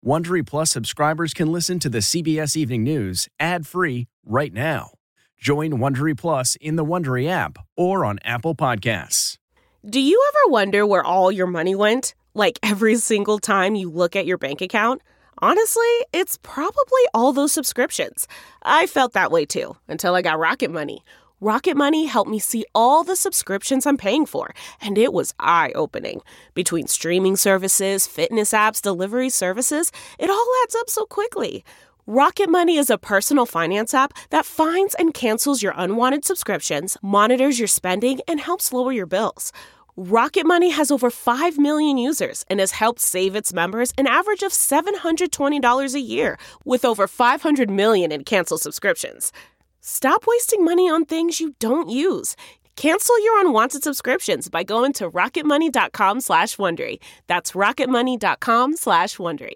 Wondery Plus subscribers can listen to the CBS Evening News ad-free right now. Join Wondery Plus in the Wondery app or on Apple Podcasts. Do you ever wonder where all your money went? Like every single time you look at your bank account? Honestly, it's probably all those subscriptions. I felt that way too, until I got Rocket Money. Rocket Money helped me see all the subscriptions I'm paying for, and it was eye-opening. Between streaming services, fitness apps, delivery services, it all adds up so quickly. Rocket Money is a personal finance app that finds and cancels your unwanted subscriptions, monitors your spending, and helps lower your bills. Rocket Money has over 5 million users and has helped save its members an average of $720 a year, with over 500 million in canceled subscriptions. Stop wasting money on things you don't use. Cancel your unwanted subscriptions by going to rocketmoney.com/Wondery. That's rocketmoney.com/Wondery.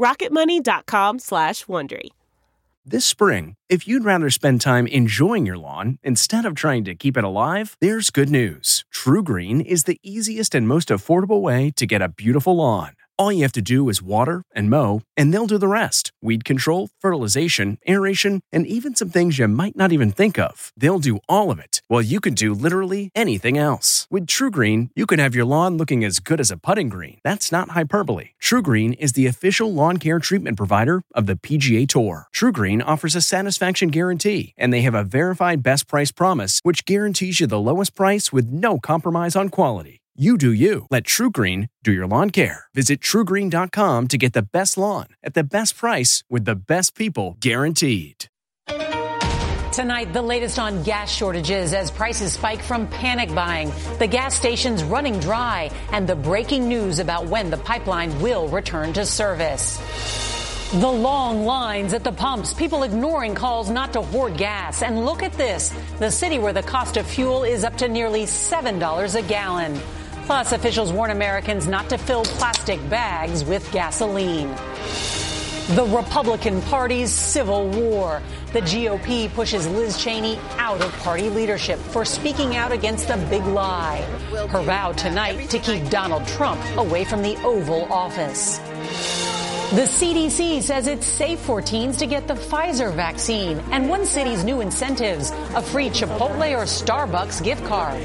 rocketmoney.com/Wondery. This spring, if you'd rather spend time enjoying your lawn instead of trying to keep it alive, there's good news. TruGreen is the easiest and most affordable way to get a beautiful lawn. All you have to do is water and mow, and they'll do the rest. Weed control, fertilization, aeration, and even some things you might not even think of. They'll do all of it, while you can do literally anything else. With TruGreen, you can have your lawn looking as good as a putting green. That's not hyperbole. TruGreen is the official lawn care treatment provider of the PGA Tour. TruGreen offers a satisfaction guarantee, and they have a verified best price promise, which guarantees you the lowest price with no compromise on quality. You do you. Let TruGreen do your lawn care. Visit TruGreen.com to get the best lawn at the best price with the best people guaranteed. Tonight, the latest on gas shortages as prices spike from panic buying, the gas stations running dry, and the breaking news about when the pipeline will return to service. The long lines at the pumps, people ignoring calls not to hoard gas. And look at this, the city where the cost of fuel is up to nearly $7 a gallon. Plus, officials warn Americans not to fill plastic bags with gasoline. The Republican Party's civil war. The GOP pushes Liz Cheney out of party leadership for speaking out against the big lie. Her vow tonight to keep Donald Trump away from the Oval Office. The CDC says it's safe for teens to get the Pfizer vaccine. And one city's new incentives, a free Chipotle or Starbucks gift card.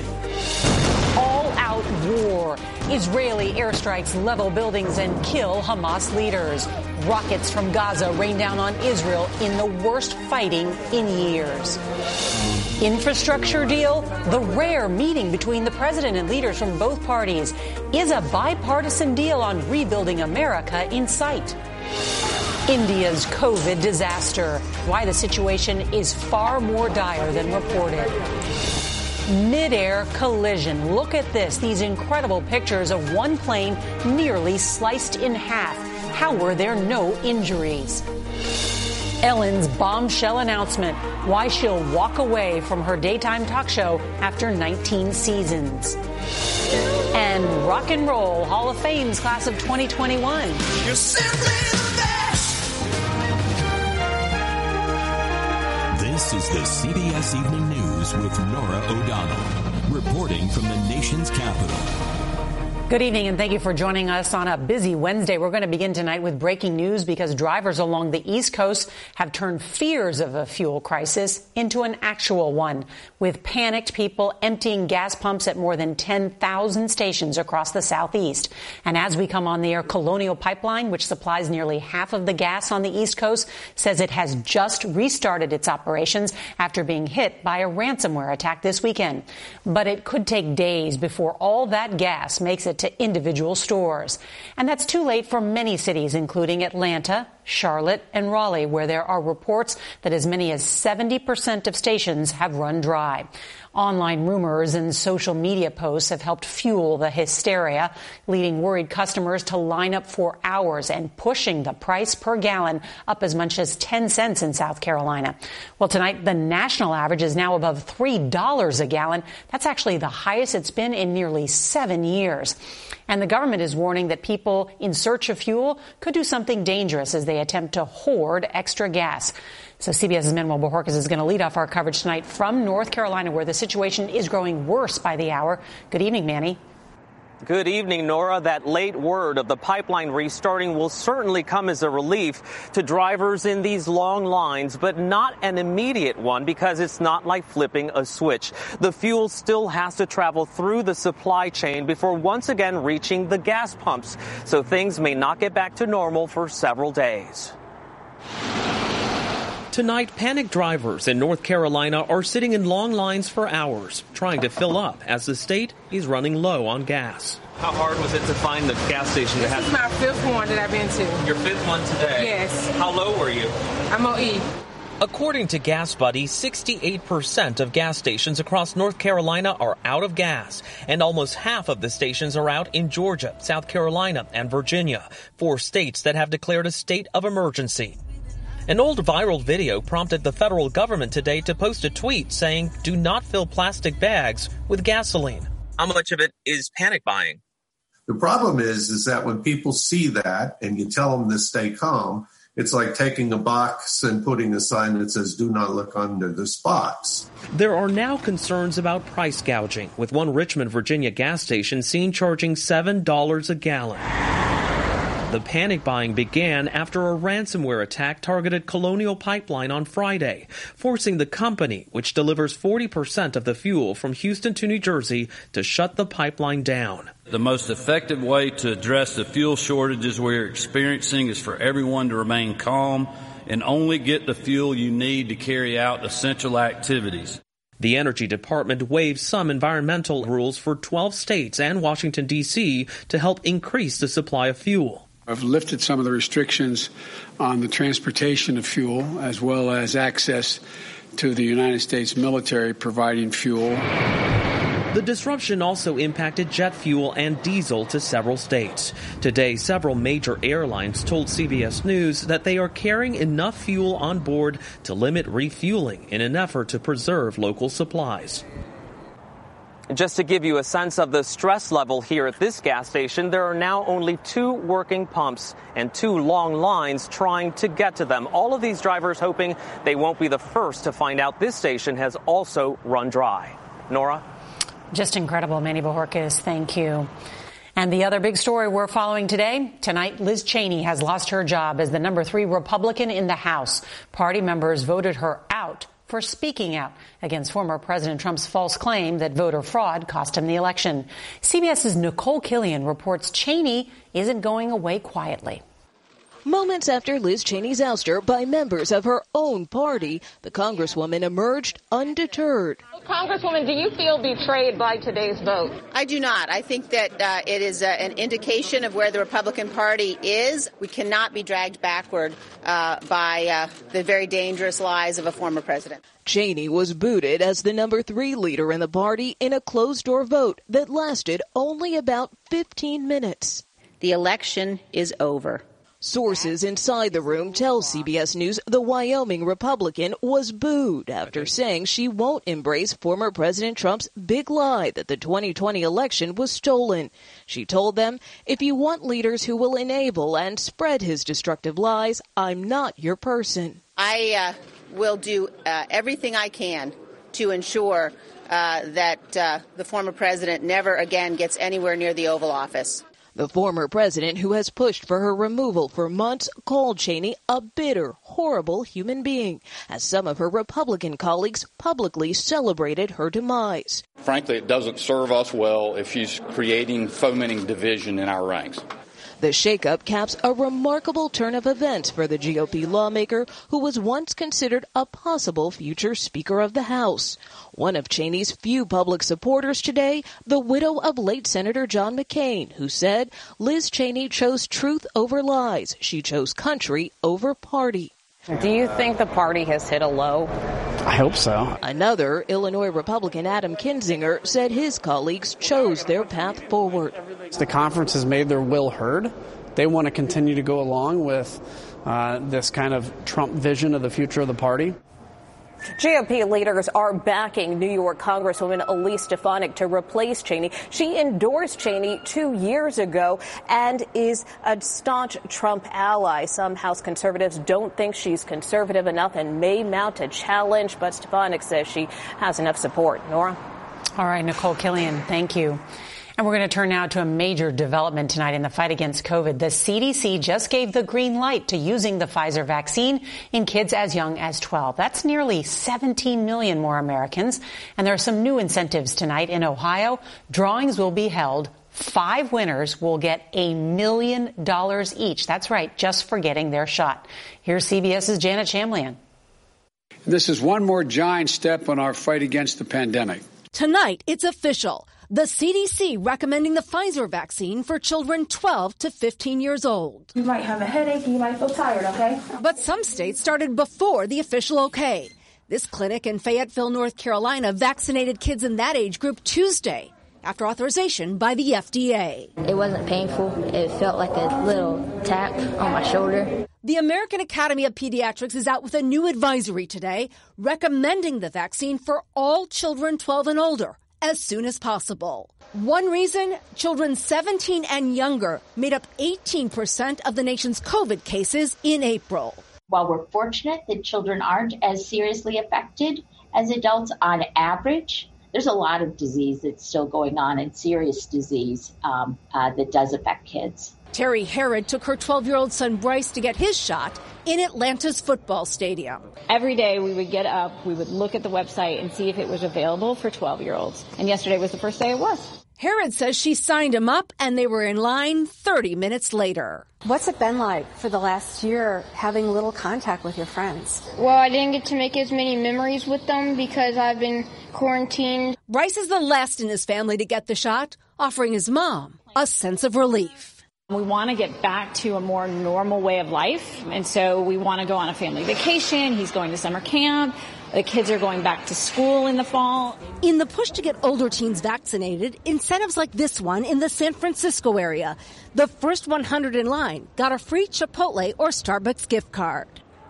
All-out war. Israeli airstrikes level buildings and kill Hamas leaders. Rockets from Gaza rain down on Israel in the worst fighting in years. Infrastructure deal? The rare meeting between the president and leaders from both parties. Is a bipartisan deal on rebuilding America in sight? India's COVID disaster. Why the situation is far more dire than reported. Mid-air collision. Look at this. These incredible pictures of one plane nearly sliced in half. How were there no injuries? Ellen's bombshell announcement. Why she'll walk away from her daytime talk show after 19 seasons. And Rock and Roll Hall of Fame's class of 2021. You're simply the best. This is the CBS Evening News with Norah O'Donnell, reporting from the nation's capital. Good evening, and thank you for joining us on a busy Wednesday. We're going to begin tonight with breaking news because drivers along the East Coast have turned fears of a fuel crisis into an actual one, with panicked people emptying gas pumps at more than 10,000 stations across the Southeast. And as we come on the air, Colonial Pipeline, which supplies nearly half of the gas on the East Coast, says it has just restarted its operations after being hit by a ransomware attack this weekend. But it could take days before all that gas makes it to individual stores. And that's too late for many cities, including Atlanta, Charlotte, and Raleigh, where there are reports that as many as 70% of stations have run dry. Online rumors and social media posts have helped fuel the hysteria, leading worried customers to line up for hours and pushing the price per gallon up as much as 10 cents in South Carolina. Well, tonight, the national average is now above $3 a gallon. That's actually the highest it's been in nearly 7 years. And the government is warning that people in search of fuel could do something dangerous as they attempt to hoard extra gas. So CBS's Manuel Bojorquez is going to lead off our coverage tonight from North Carolina, where the situation is growing worse by the hour. Good evening, Manny. Good evening, Nora. That late word of the pipeline restarting will certainly come as a relief to drivers in these long lines, but not an immediate one because it's not like flipping a switch. The fuel still has to travel through the supply chain before once again reaching the gas pumps, so things may not get back to normal for several days. Tonight, panicked drivers in North Carolina are sitting in long lines for hours, trying to fill up as the state is running low on gas. How hard was it to find the gas station? This is my fifth one that I've been to. Your fifth one today? Yes. How low were you? I'm on E. According to Gas Buddy, 68% of gas stations across North Carolina are out of gas, and almost half of the stations are out in Georgia, South Carolina, and Virginia, 4 states that have declared a state of emergency. An old viral video prompted the federal government today to post a tweet saying, "Do not fill plastic bags with gasoline." How much of it is panic buying? The problem is that when people see that and you tell them to stay calm, it's like taking a box and putting a sign that says, "Do not look under this box." There are now concerns about price gouging, with one Richmond, Virginia gas station seen charging $7 a gallon. The panic buying began after a ransomware attack targeted Colonial Pipeline on Friday, forcing the company, which delivers 40% of the fuel from Houston to New Jersey, to shut the pipeline down. The most effective way to address the fuel shortages we're experiencing is for everyone to remain calm and only get the fuel you need to carry out essential activities. The Energy Department waived some environmental rules for 12 states and Washington, D.C. to help increase the supply of fuel. I've lifted some of the restrictions on the transportation of fuel, as well as access to the United States military providing fuel. The disruption also impacted jet fuel and diesel to several states. Today, several major airlines told CBS News that they are carrying enough fuel on board to limit refueling in an effort to preserve local supplies. Just to give you a sense of the stress level here at this gas station, there are now only 2 working pumps and 2 long lines trying to get to them. All of these drivers hoping they won't be the first to find out this station has also run dry. Nora? Just incredible, Manny Bojorquez. Thank you. And the other big story we're following today, tonight, Liz Cheney has lost her job as the number 3 Republican in the House. Party members voted her out for speaking out against former President Trump's false claim that voter fraud cost him the election. CBS's Nicole Killian reports Cheney isn't going away quietly. Moments after Liz Cheney's ouster by members of her own party, the Congresswoman emerged undeterred. Congresswoman, do you feel betrayed by today's vote? I do not. I think that it is an indication of where the Republican Party is. We cannot be dragged backward by the very dangerous lies of a former president. Cheney was booted as the number 3 leader in the party in a closed-door vote that lasted only about 15 minutes. The election is over. Sources inside the room tell CBS News the Wyoming Republican was booed after saying she won't embrace former President Trump's big lie that the 2020 election was stolen. She told them, "If you want leaders who will enable and spread his destructive lies, I'm not your person." I will do everything I can to ensure that the former president never again gets anywhere near the Oval Office. The former president, who has pushed for her removal for months, called Cheney a bitter, horrible human being, as some of her Republican colleagues publicly celebrated her demise. Frankly, it doesn't serve us well if she's fomenting division in our ranks. The shakeup caps a remarkable turn of events for the GOP lawmaker who was once considered a possible future Speaker of the House. One of Cheney's few public supporters today, the widow of late Senator John McCain, who said Liz Cheney chose truth over lies. She chose country over party. Do you think the party has hit a low? I hope so. Another, Illinois Republican Adam Kinzinger, said his colleagues chose their path forward. The conference has made their will heard. They want to continue to go along with this kind of Trump vision of the future of the party. GOP leaders are backing New York Congresswoman Elise Stefanik to replace Cheney. She endorsed Cheney 2 years ago and is a staunch Trump ally. Some House conservatives don't think she's conservative enough and may mount a challenge, but Stefanik says she has enough support. Nora? All right, Nicole Killian, thank you. And we're going to turn now to a major development tonight in the fight against COVID. The CDC just gave the green light to using the Pfizer vaccine in kids as young as 12. That's nearly 17 million more Americans. And there are some new incentives tonight in Ohio. Drawings will be held. 5 winners will get $1 million each. That's right, just for getting their shot. Here's CBS's Janet Shamlian. This is one more giant step on our fight against the pandemic. Tonight, it's official. The CDC recommending the Pfizer vaccine for children 12 to 15 years old. You might have a headache and you might feel tired, okay? But some states started before the official okay. This clinic in Fayetteville, North Carolina, vaccinated kids in that age group Tuesday after authorization by the FDA. It wasn't painful. It felt like a little tap on my shoulder. The American Academy of Pediatrics is out with a new advisory today recommending the vaccine for all children 12 and older as soon as possible. One reason, children 17 and younger made up 18% of the nation's COVID cases in April. While we're fortunate that children aren't as seriously affected as adults on average, there's a lot of disease that's still going on and serious disease that does affect kids. Terry Herod took her 12-year-old son Bryce to get his shot in Atlanta's football stadium. Every day we would get up, we would look at the website and see if it was available for 12-year-olds. And yesterday was the first day it was. Herod says she signed him up and they were in line 30 minutes later. What's it been like for the last year having little contact with your friends? Well, I didn't get to make as many memories with them because I've been quarantined. Bryce is the last in his family to get the shot, offering his mom a sense of relief. We want to get back to a more normal way of life, and so we want to go on a family vacation. He's going to summer camp. The kids are going back to school in the fall. In the push to get older teens vaccinated, incentives like this one in the San Francisco area. The first 100 in line got a free Chipotle or Starbucks gift card.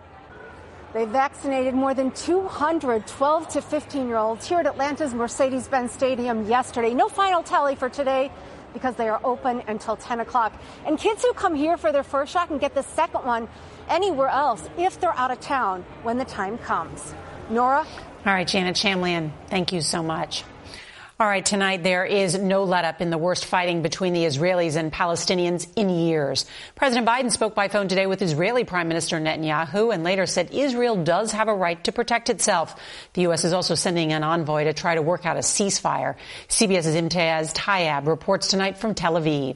They vaccinated more than 200 12 to 15-year-olds here at Atlanta's Mercedes-Benz Stadium yesterday. No final tally for today, because they are open until 10 o'clock. And kids who come here for their first shot can get the second one anywhere else if they're out of town when the time comes. Nora? All right, Janet Shamlian, thank you so much. All right, tonight there is no let-up in the worst fighting between the Israelis and Palestinians in years. President Biden spoke by phone today with Israeli Prime Minister Netanyahu and later said Israel does have a right to protect itself. The U.S. is also sending an envoy to try to work out a ceasefire. CBS's Imtiaz Tayeb reports tonight from Tel Aviv.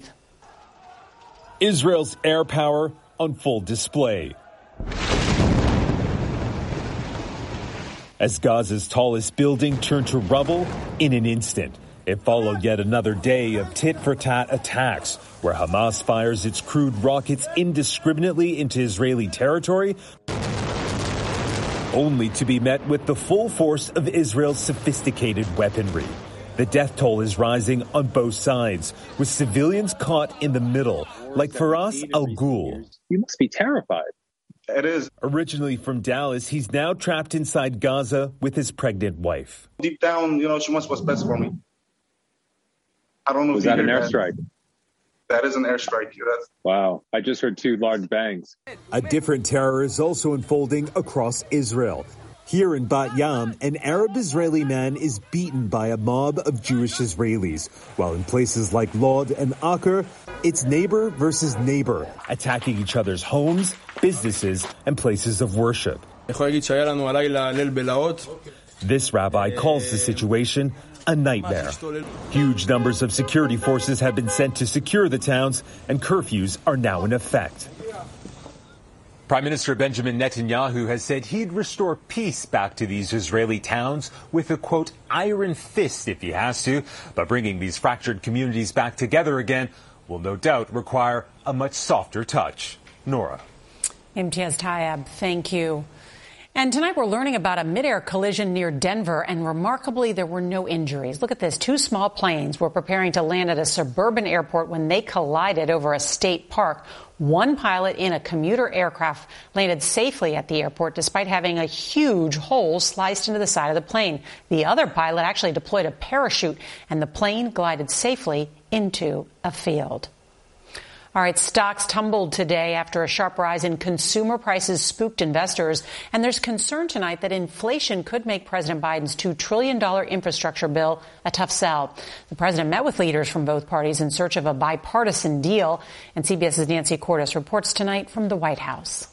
Israel's air power on full display. As Gaza's tallest building turned to rubble in an instant. It followed yet another day of tit-for-tat attacks, where Hamas fires its crude rockets indiscriminately into Israeli territory, only to be met with the full force of Israel's sophisticated weaponry. The death toll is rising on both sides, with civilians caught in the middle, like Faraz Al-Ghul. You must be terrified. It is. Originally from Dallas, he's now trapped inside Gaza with his pregnant wife. Deep down, she wants what's best for me. I don't know. Was that an airstrike? That is an airstrike. Wow. I just heard 2 large bangs. A different terror is also unfolding across Israel. Here in Bat Yam, an Arab-Israeli man is beaten by a mob of Jewish Israelis, while in places like Lod and Acre, it's neighbor versus neighbor, attacking each other's homes, businesses, and places of worship. This rabbi calls the situation a nightmare. Huge numbers of security forces have been sent to secure the towns, and curfews are now in effect. Prime Minister Benjamin Netanyahu has said he'd restore peace back to these Israeli towns with a, quote, iron fist if he has to. But bringing these fractured communities back together again will no doubt require a much softer touch. Nora. Imtiaz Tayeb, thank you. And tonight we're learning about a midair collision near Denver, and remarkably, there were no injuries. Look at this. 2 small planes were preparing to land at a suburban airport when they collided over a state park. One pilot in a commuter aircraft landed safely at the airport despite having a huge hole sliced into the side of the plane. The other pilot actually deployed a parachute, and the plane glided safely into a field. All right, stocks tumbled today after a sharp rise in consumer prices spooked investors. And there's concern tonight that inflation could make President Biden's $2 trillion infrastructure bill a tough sell. The president met with leaders from both parties in search of a bipartisan deal. And CBS's Nancy Cordes reports tonight from the White House.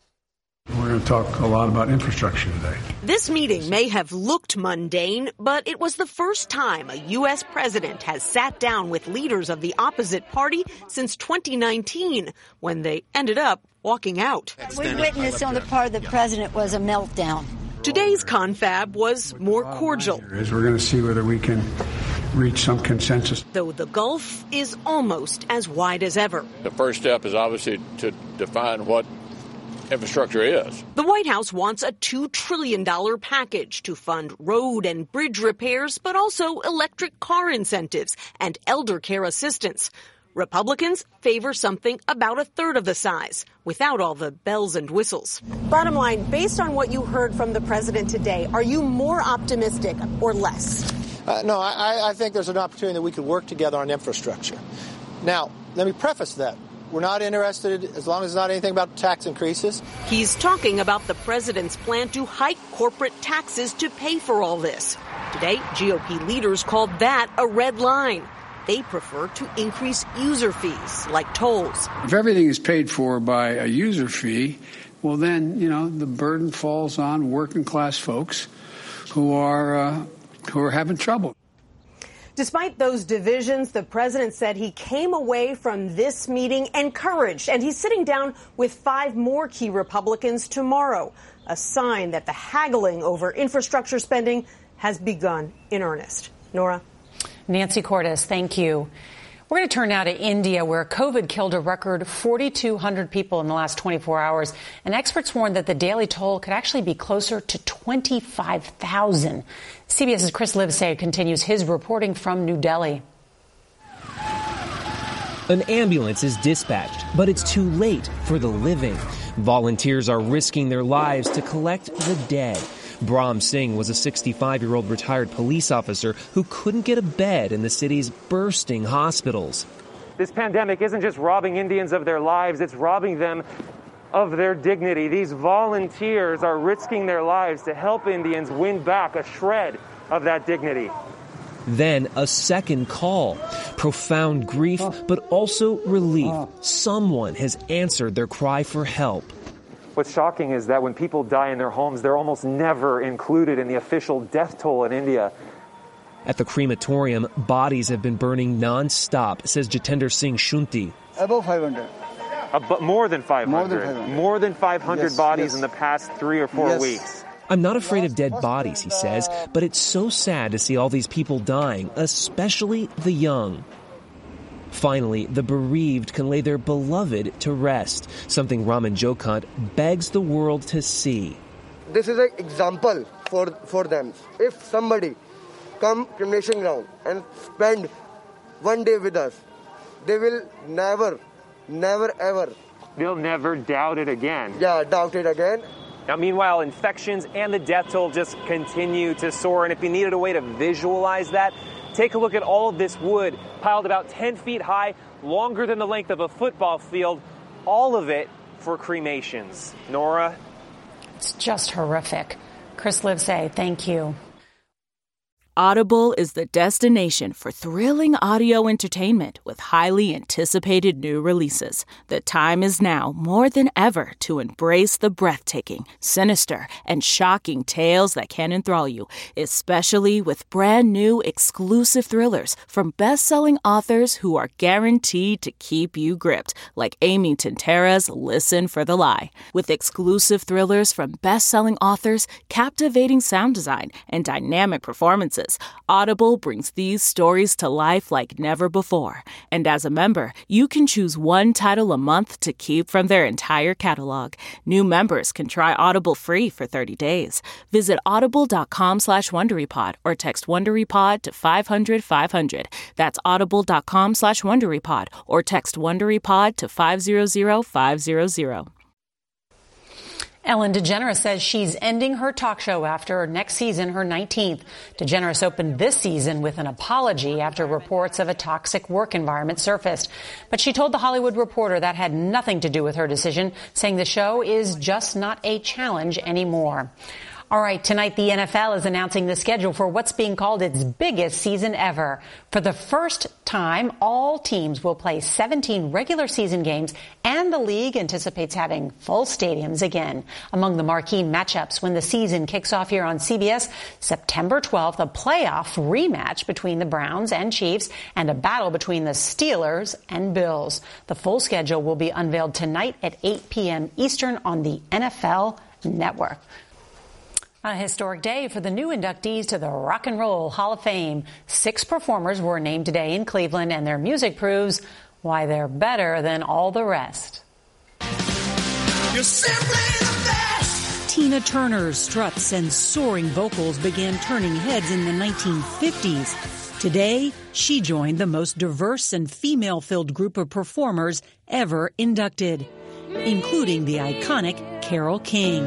We're going to talk a lot about infrastructure today. This meeting may have looked mundane, but it was the first time a U.S. president has sat down with leaders of the opposite party since 2019, when they ended up walking out. We witnessed on the part of the president was a meltdown. Today's confab was more cordial. We're going to see whether we can reach some consensus. Though the gulf is almost as wide as ever. The first step is obviously to define what infrastructure is. The White House wants a $2 trillion package to fund road and bridge repairs, but also electric car incentives and elder care assistance. Republicans favor something about a third of the size, without all the bells and whistles. Bottom line, based on what you heard from the president today, are you more optimistic or less? No, I think there's an opportunity that we could work together on infrastructure. Now, let me preface that. We're not interested, as long as it's not anything about tax increases. He's talking about the president's plan to hike corporate taxes to pay for all this. Today, GOP leaders called that a red line. They prefer to increase user fees, like tolls. If everything is paid for by a user fee, well then, the burden falls on working class folks who are having trouble. Despite those divisions, the president said he came away from this meeting encouraged, and he's sitting down with 5 more key Republicans tomorrow, a sign that the haggling over infrastructure spending has begun in earnest. Nora? Nancy Cordes, thank you. We're going to turn now to India, where COVID killed a record 4,200 people in the last 24 hours. And experts warn that the daily toll could actually be closer to 25,000. CBS's Chris Livesay continues his reporting from New Delhi. An ambulance is dispatched, but it's too late for the living. Volunteers are risking their lives to collect the dead. Brahm Singh was a 65-year-old retired police officer who couldn't get a bed in the city's bursting hospitals. This pandemic isn't just robbing Indians of their lives, it's robbing them of their dignity. These volunteers are risking their lives to help Indians win back a shred of that dignity. Then a second call. Profound grief, but also relief. Someone has answered their cry for help. What's shocking is that when people die in their homes, they're almost never included in the official death toll in India. At the crematorium, bodies have been burning non-stop, says Jitender Singh Shunti. Above 500. More than 500. More than 500 yes, bodies yes. in the past 3 or 4 yes. weeks. I'm not afraid of dead bodies, he says, but it's so sad to see all these people dying, especially the young. Finally, the bereaved can lay their beloved to rest, something Raman Jokant begs the world to see. This is an example for them. If somebody come cremation ground and spend one day with us, they will never ever. They'll never doubt it again. Yeah, doubt it again. Now, meanwhile, infections and the death toll just continue to soar. And if you needed a way to visualize that, take a look at all of this wood piled about 10 feet high, longer than the length of a football field, all of it for cremations. Nora? It's just horrific. Chris Livesay, thank you. Audible is the destination for thrilling audio entertainment with highly anticipated new releases. The time is now more than ever to embrace the breathtaking, sinister, and shocking tales that can enthrall you, especially with brand new exclusive thrillers from best-selling authors who are guaranteed to keep you gripped, like Amy Tintera's Listen for the Lie. With exclusive thrillers from best-selling authors, captivating sound design, and dynamic performances, Audible brings these stories to life like never before. And as a member, you can choose one title a month to keep from their entire catalog. New members can try Audible free for 30 days. Visit audible.com/WonderyPod or text WonderyPod to 500-500. That's audible.com/WonderyPod or text WonderyPod to 500-500. Ellen DeGeneres says she's ending her talk show after next season, her 19th. DeGeneres opened this season with an apology after reports of a toxic work environment surfaced. But she told The Hollywood Reporter that had nothing to do with her decision, saying the show is just not a challenge anymore. All right, tonight the NFL is announcing the schedule for what's being called its biggest season ever. For the first time, all teams will play 17 regular season games, and the league anticipates having full stadiums again. Among the marquee matchups when the season kicks off here on CBS, September 12th, a playoff rematch between the Browns and Chiefs and a battle between the Steelers and Bills. The full schedule will be unveiled tonight at 8 p.m. Eastern on the NFL Network. A historic day for the new inductees to the Rock and Roll Hall of Fame. 6 performers were named today in Cleveland, and their music proves why they're better than all the rest. You're simply the best. Tina Turner's struts and soaring vocals began turning heads in the 1950s. Today, she joined the most diverse and female-filled group of performers ever inducted, including the iconic Carole King.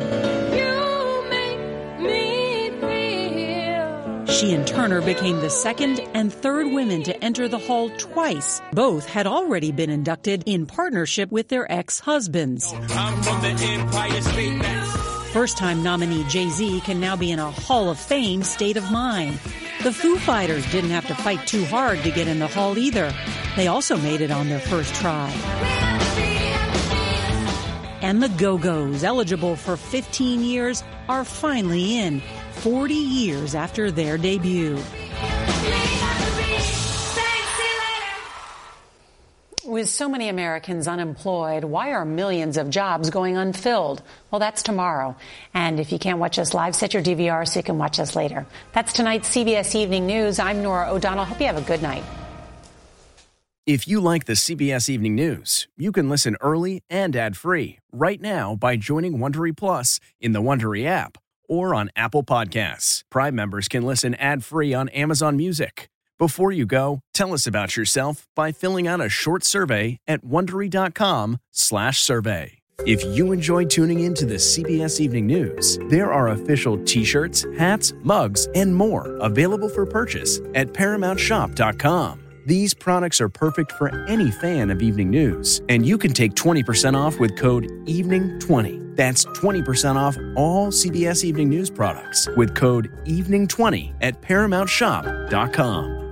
She and Turner became the second and third women to enter the hall twice. Both had already been inducted in partnership with their ex-husbands. First-time nominee Jay-Z can now be in a Hall of Fame state of mind. The Foo Fighters didn't have to fight too hard to get in the hall either. They also made it on their first try. And the Go-Go's, eligible for 15 years, are finally in, 40 years after their debut. With so many Americans unemployed, why are millions of jobs going unfilled? Well, that's tomorrow. And if you can't watch us live, set your DVR so you can watch us later. That's tonight's CBS Evening News. I'm Nora O'Donnell. Hope you have a good night. If you like the CBS Evening News, you can listen early and ad-free right now by joining Wondery Plus in the Wondery app or on Apple Podcasts. Prime members can listen ad-free on Amazon Music. Before you go, tell us about yourself by filling out a short survey at Wondery.com/survey. If you enjoy tuning in to the CBS Evening News, there are official t-shirts, hats, mugs, and more available for purchase at ParamountShop.com. These products are perfect for any fan of evening news, and you can take 20% off with code EVENING20. That's 20% off all CBS Evening News products with code EVENING20 at ParamountShop.com.